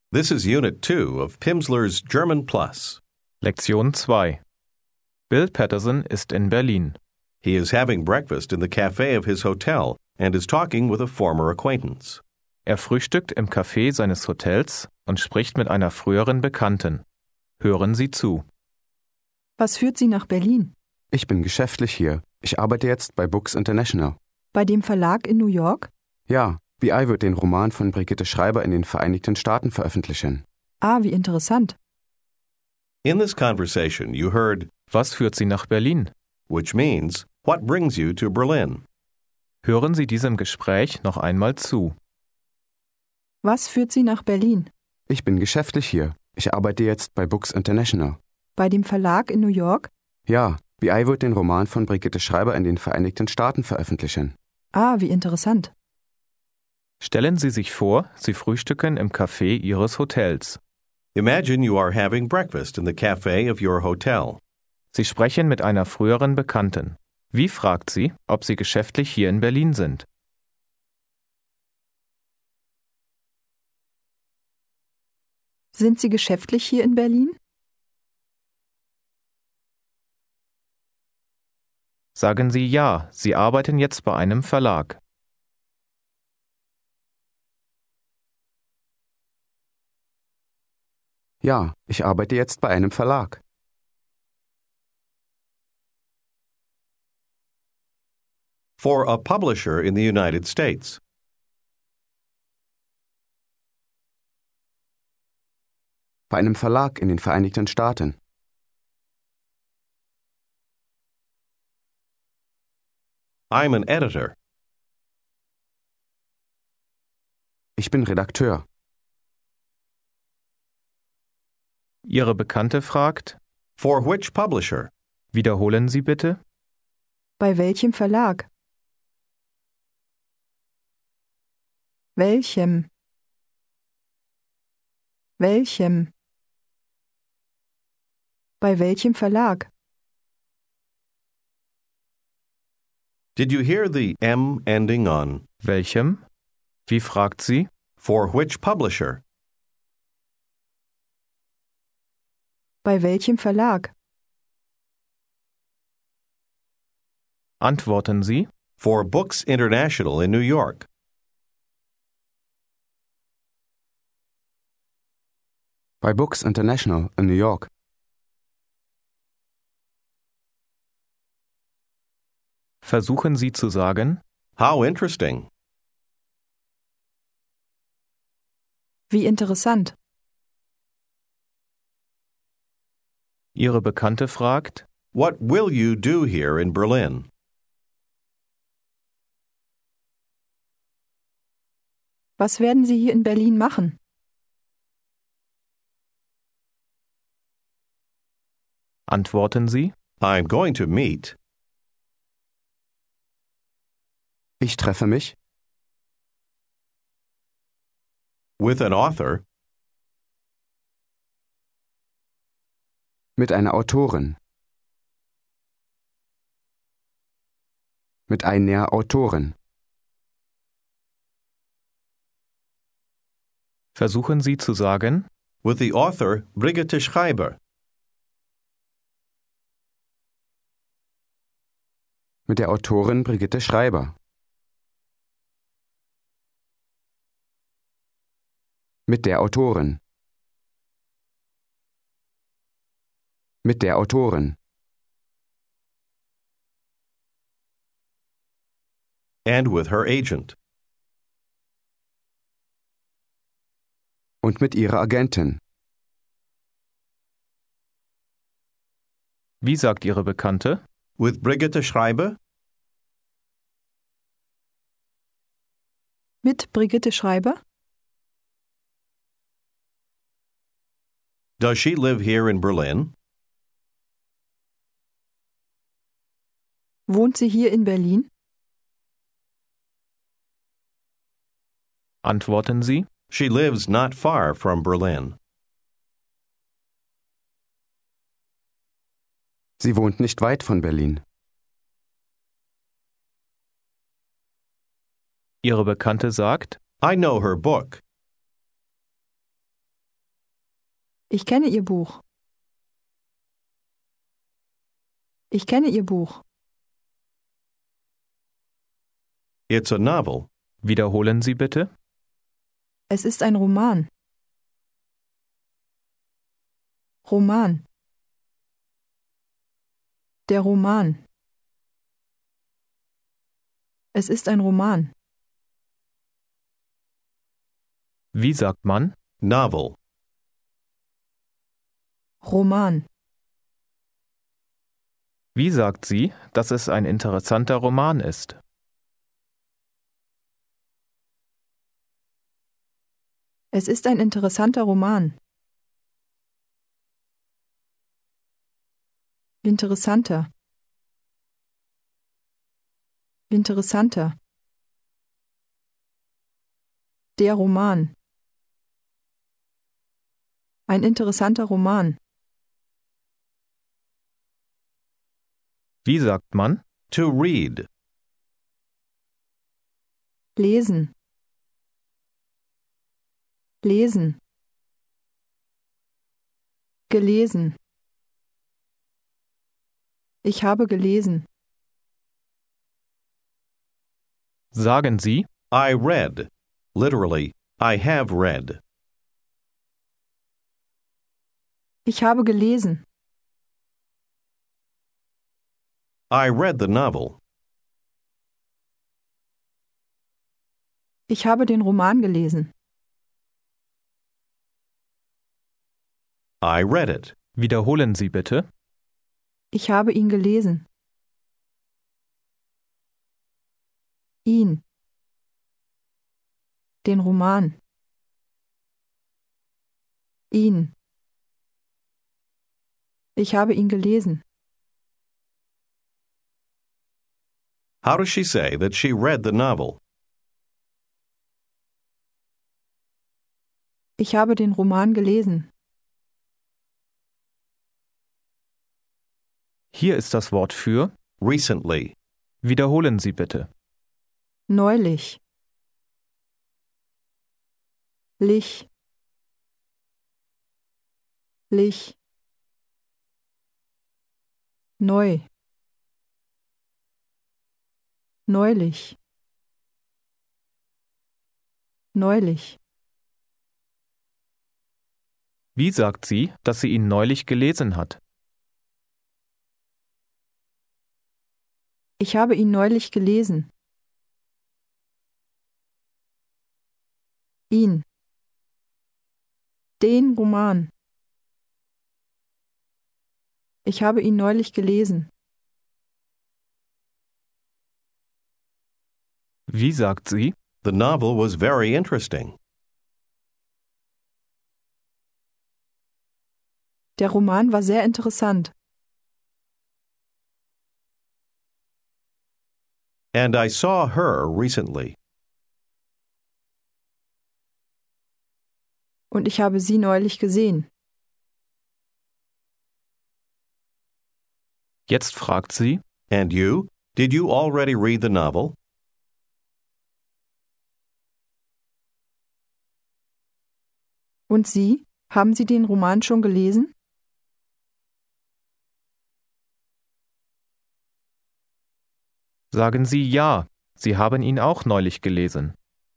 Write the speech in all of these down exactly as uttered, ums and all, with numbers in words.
This is Unit two of Pimsleur's German Plus. Lektion zwei. Bill Patterson ist in Berlin. He is having breakfast in the cafe of his hotel and is talking with a former acquaintance. Er frühstückt im Café seines Hotels und spricht mit einer früheren Bekannten. Hören Sie zu. Was führt Sie nach Berlin? Ich bin geschäftlich hier. Ich arbeite jetzt bei Books International. Bei dem Verlag in New York? Ja, B I wird den Roman von Brigitte Schreiber in den Vereinigten Staaten veröffentlichen. Ah, wie interessant. In this conversation, you heard, Was führt Sie nach Berlin? which means, what brings you to Berlin? Hören Sie diesem Gespräch noch einmal zu. Was führt Sie nach Berlin? Ich bin geschäftlich hier. Ich arbeite jetzt bei Books International. Bei dem Verlag in New York? Ja, B I wird den Roman von Brigitte Schreiber in den Vereinigten Staaten veröffentlichen. Ah, wie interessant. Stellen Sie sich vor, Sie frühstücken im Café Ihres Hotels. Imagine you are having breakfast in the cafe of your hotel. Sie sprechen mit einer früheren Bekannten. Wie fragt sie, ob Sie geschäftlich hier in Berlin sind? Sind Sie geschäftlich hier in Berlin? Sagen Sie ja, Sie arbeiten jetzt bei einem Verlag. Ja, ich arbeite jetzt bei einem Verlag. For a publisher in the United States. Bei einem Verlag in den Vereinigten Staaten. I'm an editor. Ich bin Redakteur. Ihre Bekannte fragt, For which publisher? wiederholen Sie bitte? Bei welchem Verlag? Welchem? Welchem? Bei welchem Verlag? Did you hear the M ending on? Welchem? Wie fragt sie? For which publisher? Bei welchem Verlag? Antworten Sie? For Books International in New York. Bei Books International in New York. Versuchen Sie zu sagen, How interesting. Wie interessant. Ihre Bekannte fragt, What will you do here in Berlin? Was werden Sie hier in Berlin machen? antworten Sie, I'm going to meet. Ich treffe mich With an author. mit einer Autorin. Mit einer Autorin. versuchen Sie zu sagen, With the author Brigitte Schreiber. Mit der Autorin Brigitte Schreiber. Mit der Autorin. Mit der Autorin. And with her agent. Und mit ihrer Agentin. wie sagt Ihre Bekannte? With Brigitte Schreiber? Mit Brigitte Schreiber? Does she live here in Berlin? Wohnt sie hier in Berlin? Antworten Sie, She lives not far from Berlin. Sie wohnt nicht weit von Berlin. Ihre Bekannte sagt, I know her book. Ich kenne Ihr Buch. Ich kenne Ihr Buch. It's a novel. Wiederholen Sie bitte. Es ist ein Roman. Roman. Der Roman. Es ist ein Roman. Wie sagt man? Novel. Roman. Wie sagt sie, dass es ein interessanter Roman ist? Es ist ein interessanter Roman. Interessanter. Interessanter. Der Roman. Ein interessanter Roman. Wie sagt man? To read. Lesen. Lesen. Gelesen. Ich habe gelesen. Sagen Sie, I read. Literally, I have read. Ich habe gelesen. I read the novel. Ich habe den Roman gelesen. I read it. wiederholen Sie bitte. Ich habe ihn gelesen. Ihn. Den Roman. Ihn. Ich habe ihn gelesen. How does she say that she read the novel? Ich habe den Roman gelesen. Hier ist das Wort für. Recently. Wiederholen Sie bitte. Neulich. Lich. Lich. Neu. Neulich. Neulich. Wie sagt sie, dass sie ihn neulich gelesen hat? Ich habe ihn neulich gelesen. Ihn. Den Roman. Ich habe ihn neulich gelesen. Wie sagt sie? The novel was very interesting. Der Roman war sehr interessant. And I saw her recently. Und ich habe sie neulich gesehen. Jetzt fragt sie, And you? Did you already read the novel? Und Sie? Haben Sie den Roman schon gelesen? sagen Sie ja, Sie haben ihn auch neulich gelesen.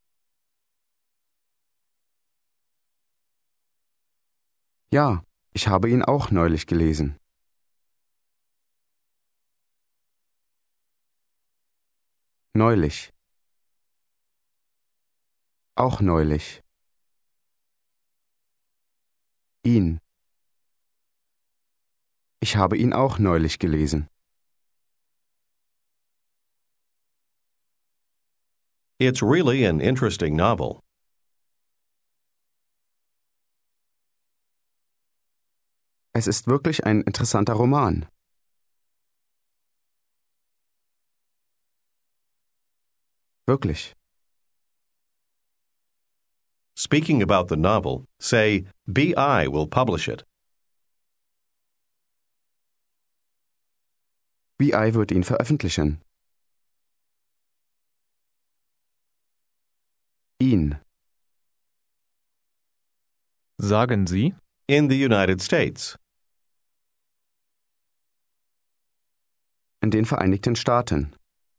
Ja, ich habe ihn auch neulich gelesen. Neulich. Auch neulich. Ihn. Ich habe ihn auch neulich gelesen. It's really an interesting novel. Es ist wirklich ein interessanter Roman. Wirklich. Speaking about the novel, say, B I will publish it. B I wird ihn veröffentlichen. Ihn. Sagen Sie, In the United States. In den Vereinigten Staaten.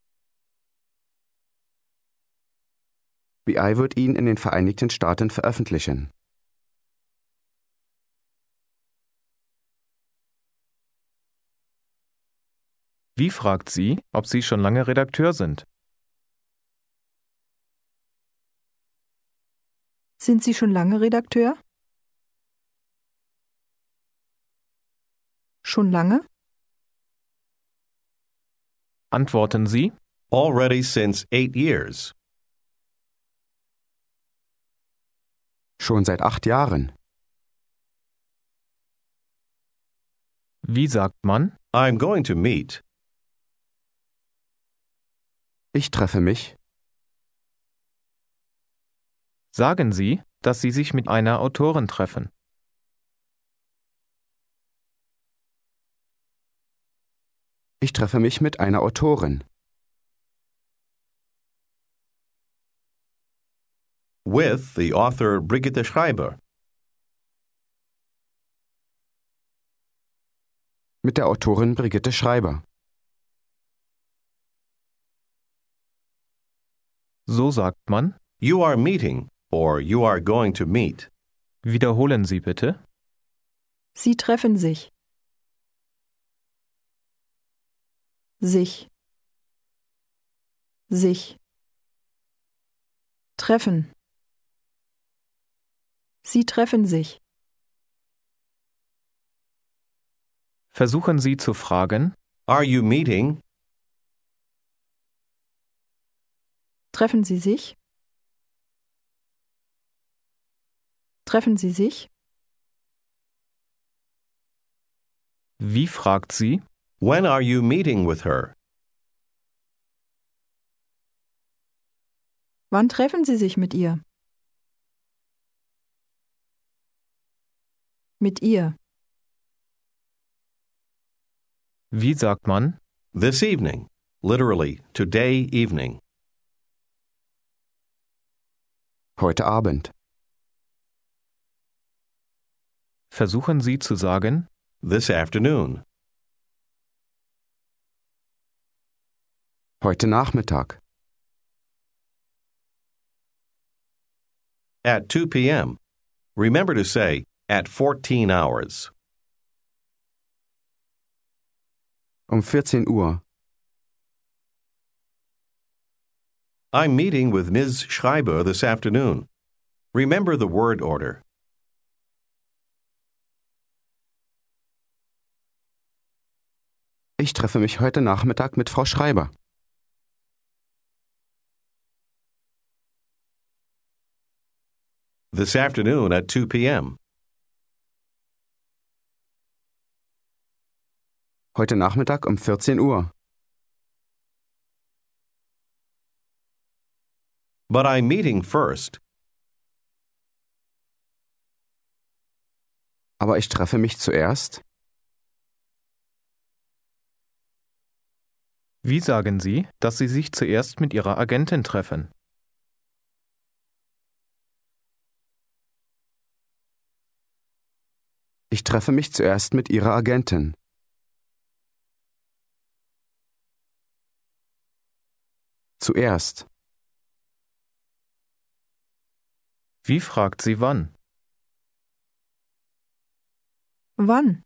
B I wird ihn in den Vereinigten Staaten veröffentlichen. Wie fragt sie, ob Sie schon lange Redakteur sind? Sind Sie schon lange Redakteur? Schon lange? Antworten Sie, Already since eight years. Schon seit acht Jahren. wie sagt man? I'm going to meet. Ich treffe mich. Sagen Sie, dass Sie sich mit einer Autorin treffen. Ich treffe mich mit einer Autorin. With the author Brigitte Schreiber. Mit der Autorin Brigitte Schreiber. So sagt man. You are meeting or you are going to meet. Wiederholen Sie bitte. Sie treffen sich. Sich. Sich. Treffen. Sie treffen sich. Versuchen Sie zu fragen. Are you meeting? Treffen Sie sich? Treffen Sie sich? Wie fragt sie? When are you meeting with her? Wann treffen Sie sich mit ihr? Mit ihr. Wie sagt man? This evening. Literally, today evening. Heute Abend. Versuchen Sie zu sagen. This afternoon. Heute Nachmittag. At two p.m. Remember to say, at fourteen hours. Um vierzehn Uhr. I'm meeting with Miz Schreiber this afternoon. Remember the word order. Ich treffe mich heute Nachmittag mit Frau Schreiber. This afternoon at two p.m. Heute Nachmittag um vierzehn Uhr. But I'm meeting first. Aber ich treffe mich zuerst. Wie sagen Sie, dass Sie sich zuerst mit Ihrer Agentin treffen? Ich treffe mich zuerst mit ihrer Agentin. Zuerst. Wie fragt sie wann? Wann?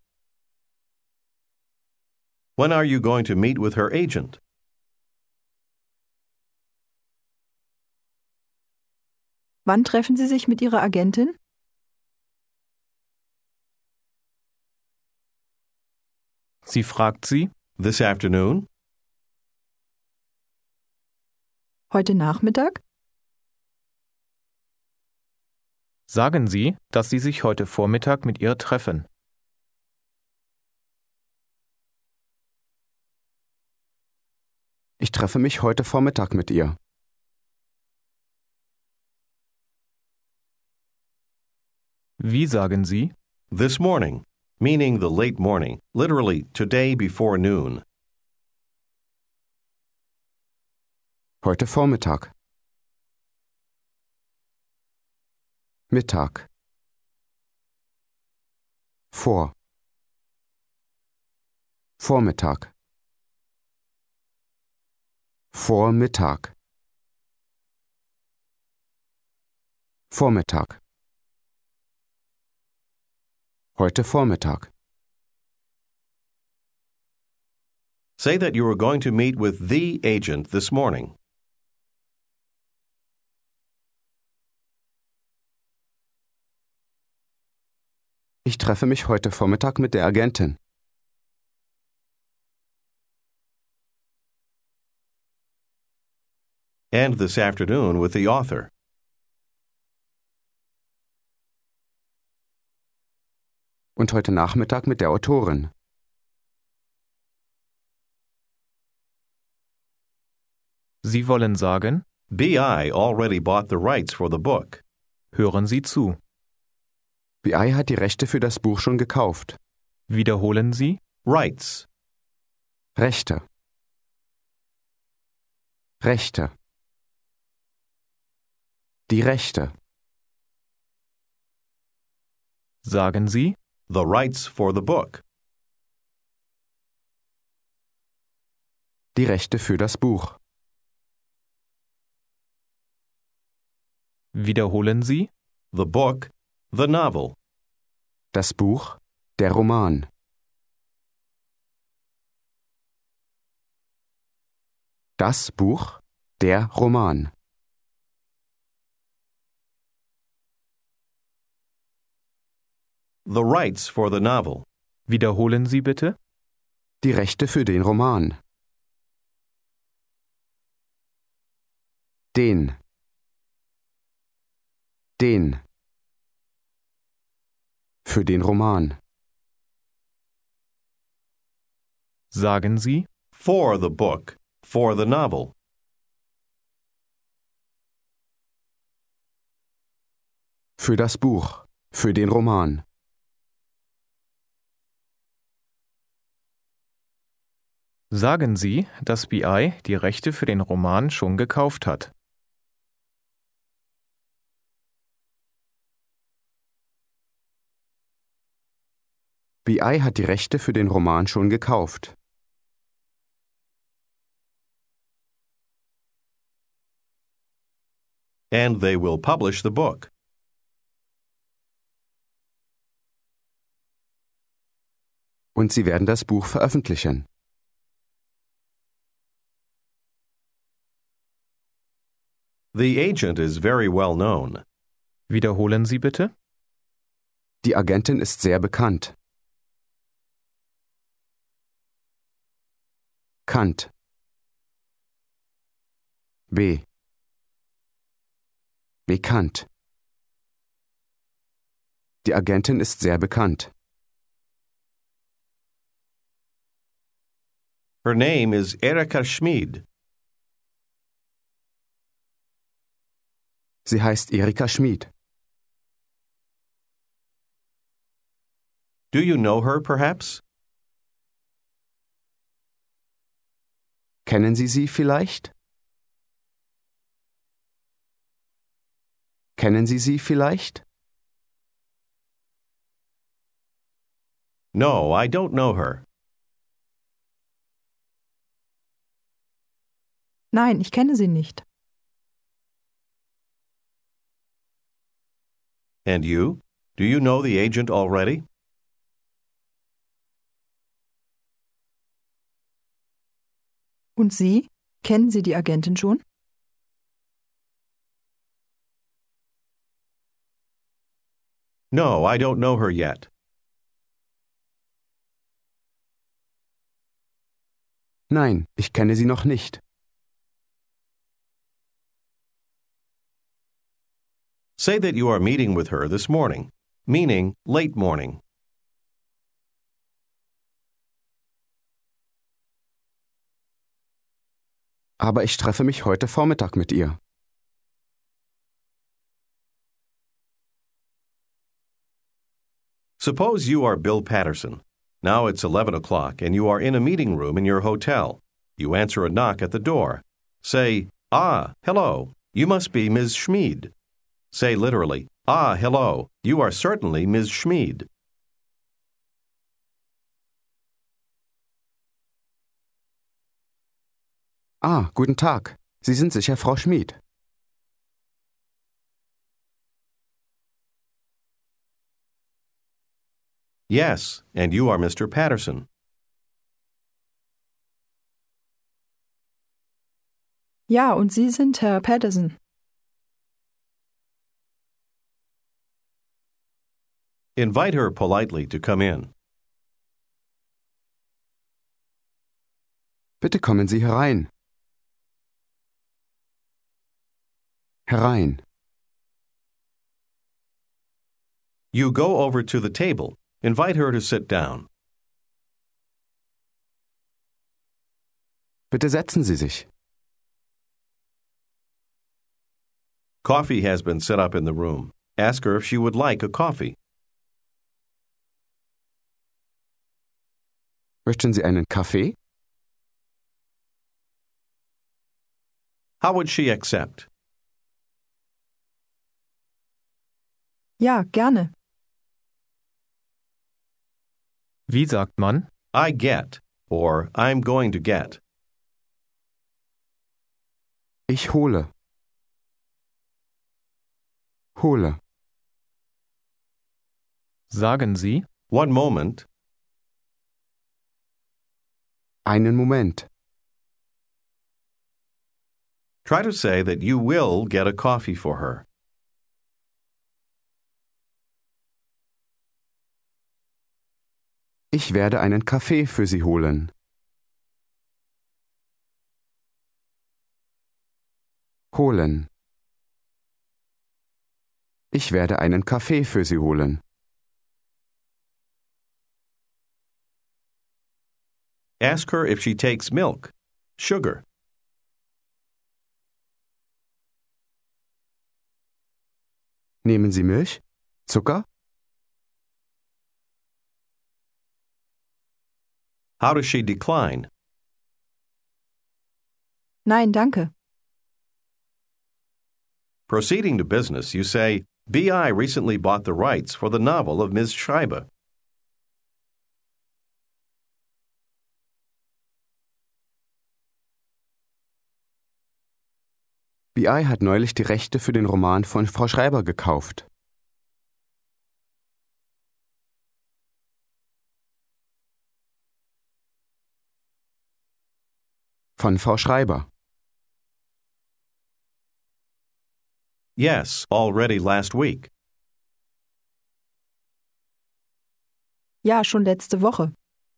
When are you going to meet with her agent? Wann treffen Sie sich mit Ihrer Agentin? Sie fragt sie. This afternoon? Heute Nachmittag? Sagen Sie, dass Sie sich heute Vormittag mit ihr treffen. Ich treffe mich heute Vormittag mit ihr. Wie sagen Sie? This morning, meaning the late morning, literally today before noon. Heute Vormittag. Mittag. Vor. Vormittag. Vormittag. Vormittag. Heute Vormittag. Say that you are going to meet with the agent this morning. Ich treffe mich heute Vormittag mit der Agentin. And this afternoon with the author. Und heute Nachmittag mit der Autorin. Sie wollen sagen, B I already bought the rights for the book. hören Sie zu. B I hat die Rechte für das Buch schon gekauft. Wiederholen Sie, Rights. Rechte. Rechte. Die Rechte. sagen Sie, The rights for the book. Die Rechte für das Buch. wiederholen Sie, The book. The novel. Das Buch. Der Roman. Das Buch. Der Roman. The rights for the novel. wiederholen Sie bitte, Die Rechte für den Roman. Den. Den. Für den Roman. sagen Sie, For the book. For the novel. Für das Buch. Für den Roman. sagen Sie, dass B I die Rechte für den Roman schon gekauft hat. B I hat die Rechte für den Roman schon gekauft. And they will publish the book. Und sie werden das Buch veröffentlichen. The agent is very well known. Wiederholen Sie bitte, Die Agentin ist sehr bekannt. Kant. B. Bekannt. Die Agentin ist sehr bekannt. Her name is Erika Schmid. Sie heißt Erika Schmid. Do you know her, perhaps? Kennen Sie sie vielleicht? Kennen Sie sie vielleicht? No, I don't know her. Nein, ich kenne sie nicht. And you? Do you know the agent already? Und Sie? Kennen Sie die Agentin schon? No, I don't know her yet. Nein, ich kenne sie noch nicht. Say that you are meeting with her this morning, meaning late morning. Aber ich treffe mich heute Vormittag mit ihr. Suppose you are Bill Patterson. Now it's eleven o'clock and you are in a meeting room in your hotel. You answer a knock at the door. Say, "Ah, hello. You must be Miz Schmid." Say literally, "Ah, hello. You are certainly Miz Schmid." Ah, guten Tag. Sie sind sicher Frau Schmid. Yes, and you are Mister Patterson. Ja, und Sie sind Herr Patterson. Invite her politely to come in. Bitte kommen Sie herein. Herein. You go over to the table. Invite her to sit down. Bitte setzen Sie sich. Coffee has been set up in the room. Ask her if she would like a coffee. Möchten Sie einen Kaffee? How would she accept? Ja, gerne. Wie sagt man? I get or I'm going to get. Ich hole. Hole. Sagen Sie? One moment. Einen Moment. Try to say that you will get a coffee for her. Ich werde einen Kaffee für Sie holen. Holen. Ich werde einen Kaffee für Sie holen. Ask her if she takes milk, sugar. Nehmen Sie Milch? Zucker? How does she decline? Nein, danke. Proceeding to business, you say, B I recently bought the rights for the novel of Miz Schreiber. B I hat neulich die Rechte für den Roman von Frau Schreiber gekauft. Von Frau Schreiber. Yes, already last week. Ja, schon letzte Woche.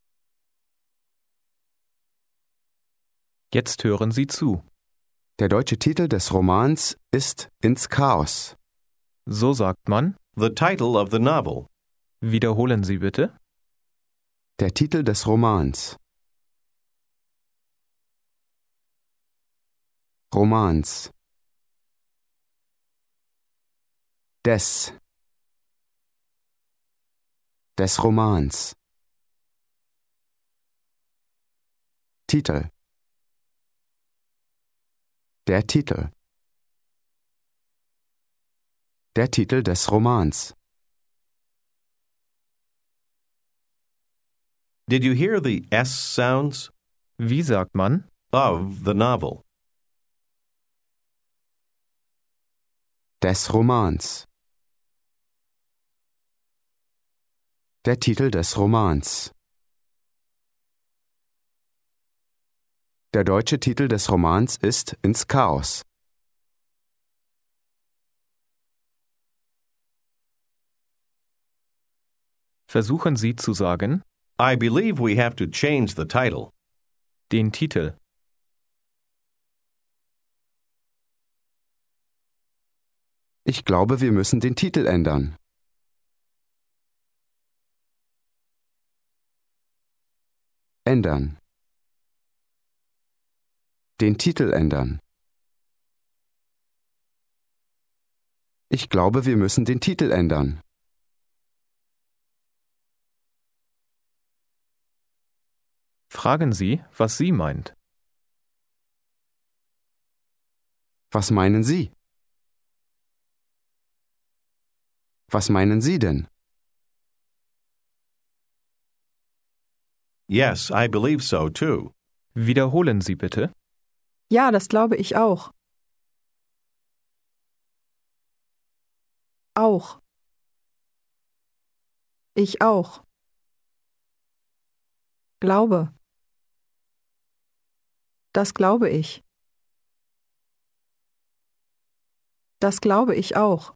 Jetzt hören Sie zu. Der deutsche Titel des Romans ist Ins Chaos. So sagt man. The title of the novel. Wiederholen Sie bitte. Der Titel des Romans. Romans. Des. Des Romans. Titel. Der Titel. Der Titel des Romans. Did you hear the S sounds? Wie sagt man? Of the novel. Des Romans. Der Titel des Romans. Der deutsche Titel des Romans ist Ins Chaos. Versuchen Sie zu sagen, I believe we have to change the title. den Titel. Ich glaube, wir müssen den Titel ändern. Ändern. Den Titel ändern. Ich glaube, wir müssen den Titel ändern. Fragen Sie, was sie meint. Was meinen Sie? Was meinen Sie denn? Yes, I believe so too. Wiederholen Sie bitte. Ja, das glaube ich auch. Auch. Ich auch. Glaube. Das glaube ich. Das glaube ich auch.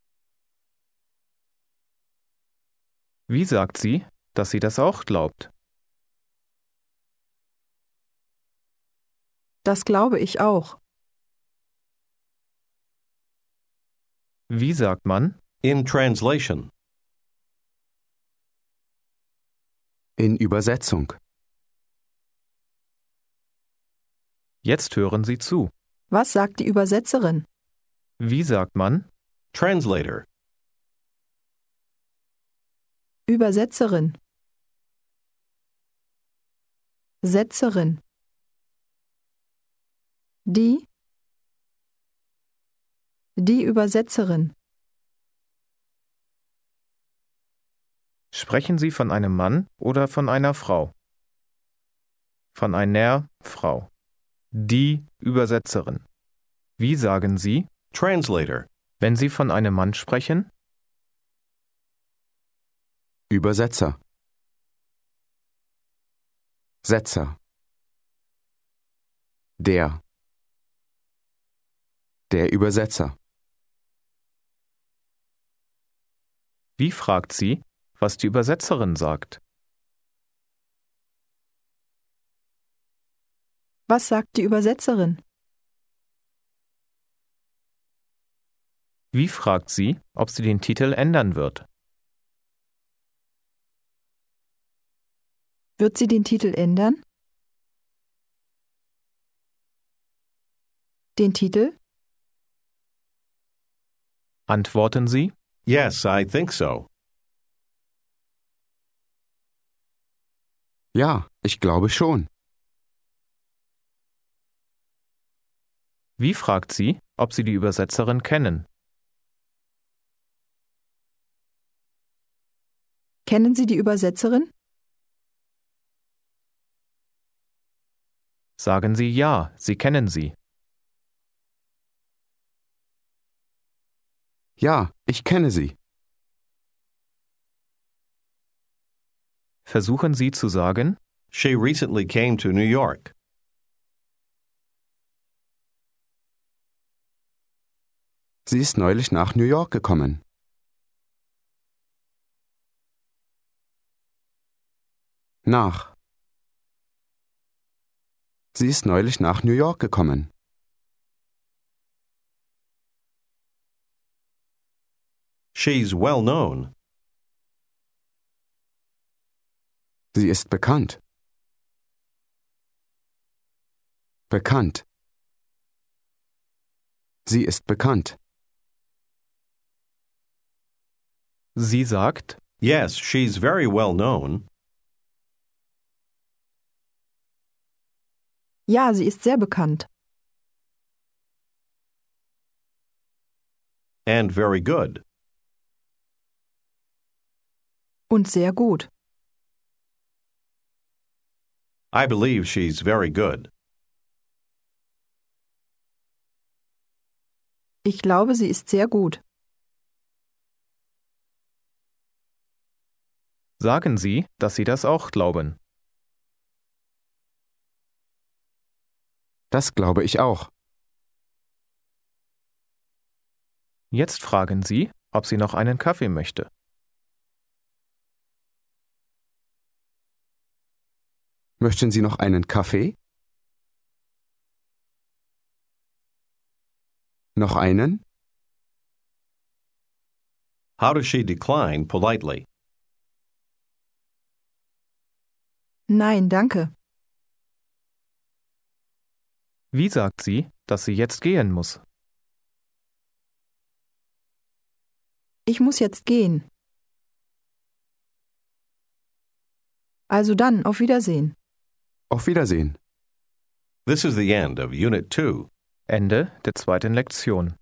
Wie sagt sie, dass sie das auch glaubt? Das glaube ich auch. Wie sagt man? In translation. In Übersetzung. Jetzt hören Sie zu. Was sagt die Übersetzerin? Wie sagt man? Translator. Übersetzerin. Setzerin. Die. Die Übersetzerin. Sprechen Sie von einem Mann oder von einer Frau? Von einer Frau. Die Übersetzerin. Wie sagen Sie, Translator. wenn Sie von einem Mann sprechen? Übersetzer. Setzer. Der. Der Übersetzer. Wie fragt sie, was die Übersetzerin sagt? Was sagt die Übersetzerin? Wie fragt sie, ob sie den Titel ändern wird? Wird sie den Titel ändern? Den Titel? Antworten Sie, Yes, I think so. Ja, ich glaube schon. wie fragt sie, ob Sie die Übersetzerin kennen? Kennen Sie die Übersetzerin? Sagen Sie ja, Sie kennen sie. Ja, ich kenne sie. Versuchen Sie zu sagen, She recently came to New York. Sie ist neulich nach New York gekommen. Nach. Sie ist neulich nach New York gekommen. She's well known. Sie ist bekannt. Bekannt. Sie ist bekannt. sie sagt, Yes, she's very well known. Ja, sie ist sehr bekannt. And very good. Und sehr gut. I believe she's very good. Ich glaube, sie ist sehr gut. sagen Sie, dass Sie das auch glauben. Das glaube ich auch. Jetzt fragen Sie, ob sie noch einen Kaffee möchte. Möchten Sie noch einen Kaffee? Noch einen? How does she decline politely? Nein, danke. Wie sagt sie, dass sie jetzt gehen muss? Ich muss jetzt gehen. Also dann, auf Wiedersehen. Auf Wiedersehen. This is the end of Unit two. Ende der zweiten Lektion.